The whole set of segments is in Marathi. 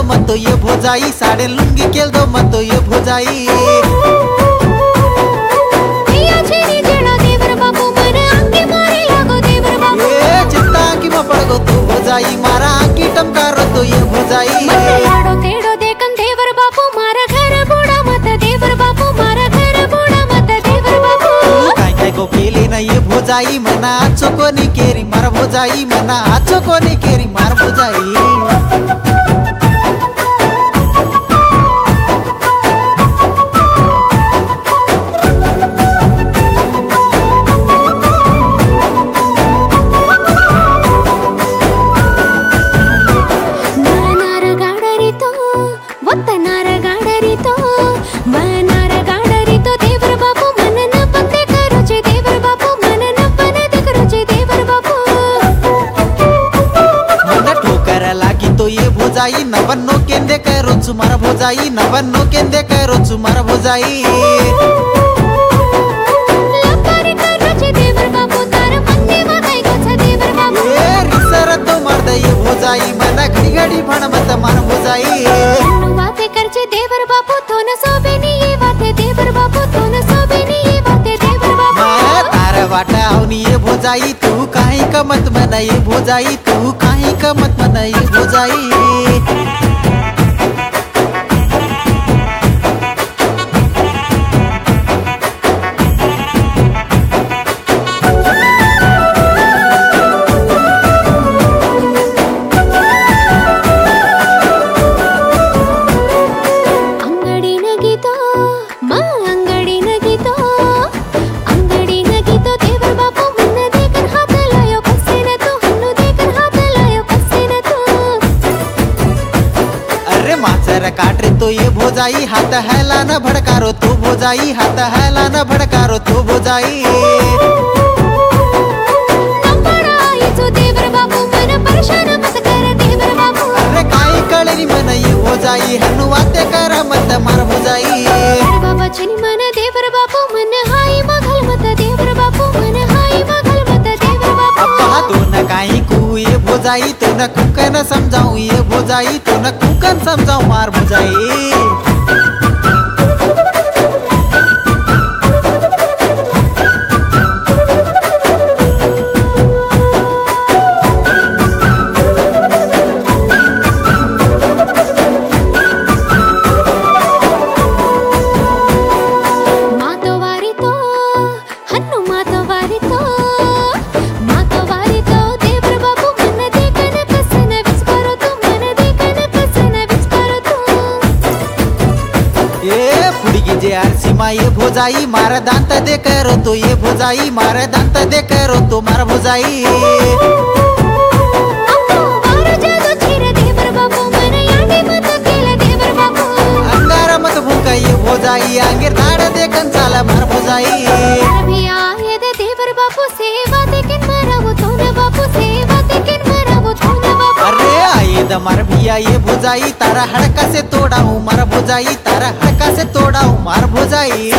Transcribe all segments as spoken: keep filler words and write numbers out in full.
मतो ये भोजाई साडे लुंगी केल दो मतो ये भोजाई चिंता की म पड़गो तू भोजाई मारा की टमकारो तो ये भोजाई लाडो तेडो देखन देवर बापू मारा घर बूढ़ा मत देवर बापू मारा घर बूढ़ा मत देवर बापू काय काय को केली ना ये भोजाई मना आचो कोनी केरी मार भोजाई मना आचो कोनी केरी मार भोजाई भोजाई नवन्नो केंदे करो चुमार भोजाई नवन्नो केंदे करो चुमार भोजाई रिसर तो मार दे ये भोजाई मना घड़ी घड़ी भण मत मार भोजाई बातें करचे देवर बापू तो न सोबे नी ये बातें देवर बापू तो न सोबे नी ये बातें देवर बापू मैं तार वाटा आवनी ये भोजाई तू काहे का मत मना ये भोजाई तू काहे का मत मना ये भोजाई काट रे तो ये भोजाई हाथ हैला न भड़कारो तो भोजाई हाथ हैला न भड़कारो तो भोजाई अरे काई कळरी मन ये भोजाई हनु वाते कर मत मार भोजाई बाबा चनी मन देवर बापू मन हाई मगल मत देवर बापू मन हाई मगल मत देवर बापू अब्बा तो न काई कु ये भोजाई तो न कुकन समझाऊं ये भोजाई तो न कुकन समझाऊं मार भोजाई जे आरसी मा ये भोजाई मार दांत दे करो तो ये भोजाई मार दांत दे करो तो मार भोजाई अंगार मत भूका ये भोजाई आंगेर दाड़ दे कंसाला मार भोजाई देवर बापू सेवा देकिन मरावो तो न बापू सेवा देकिन मरावो तो न बापू अरे आये द मार भिया ये भोजाई तारा हड़का से तोड़ा हूँ मार भोजाई तारा हड़का से तोड़ा हूँ मार भोजाई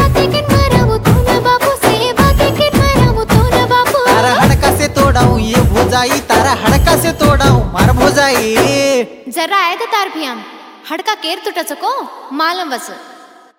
तारा हड़का से तोड़ा हूँ ये भोजाई तारा हड़का से तोड़ा हूँ मार भोजाई जरा आयत तार भियान हड़का केर तुटच को मालम वस